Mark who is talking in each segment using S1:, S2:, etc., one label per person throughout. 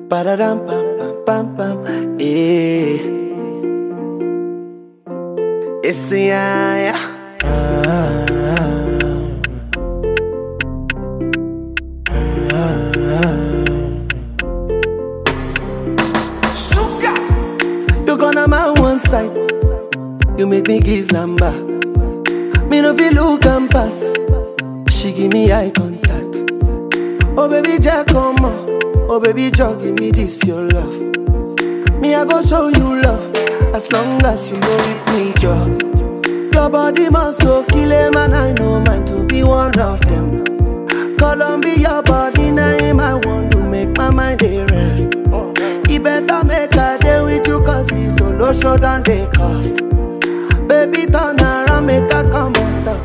S1: Ba-da-dum, pam, pam, pam, pam. Yeah. It's a yeah. You gonna my one side. You make me give number. Me no feel look and pass. She give me eye contact. Oh baby Jack, come on. Oh baby Jack, give me this your love. Me I go show you love. As long as you know with me, Joe. Your body must go kill him, and I know mine to be one of them. Columbia, your body name I want to make my mind a rest. You better make a day with you, cause it's solo show than they cost. Baby turn around, make a come on top.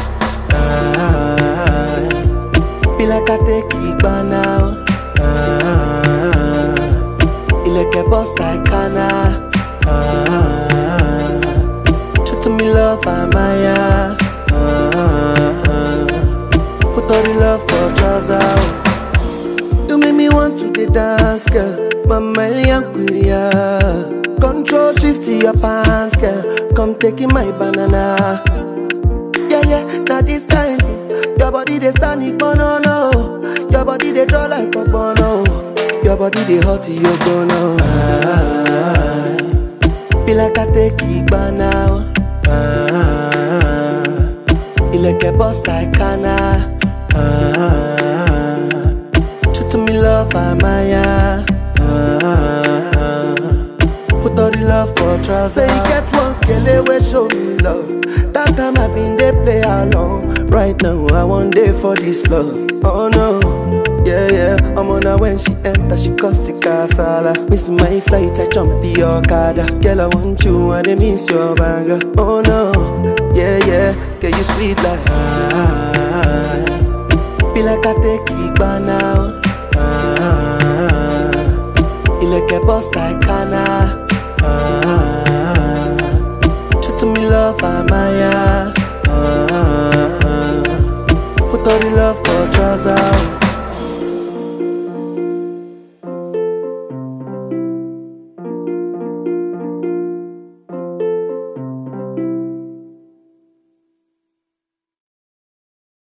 S1: Be like I take it by now. You like a boss like Kana. Show to me love, Amaya. Put all the love for trousers. You make me want to the dance, girl. Mama Liankulia. Control shift to your pants, girl. Come taking my banana. Yeah, yeah, now this kind thing. Your body they stand it, no, no. Your body they draw like a bono. Your body they hot, you go now. Be like I take it by now. You like a boss like Kana. Show to me love, Amaya. Put all the love for trust. Say you get one kele we show me love. That time I been they play along. Right now I want day for this love. Oh no, yeah yeah. I'm on her when she enter, she cause sick casala. Miss my flight, I jump in your car. Girl I want you and I miss your banger. Oh no, yeah yeah. Girl you sweet like be like I take it by now. You like a boss like Kana. Show to me love, Amaya. Put all the love for trousers.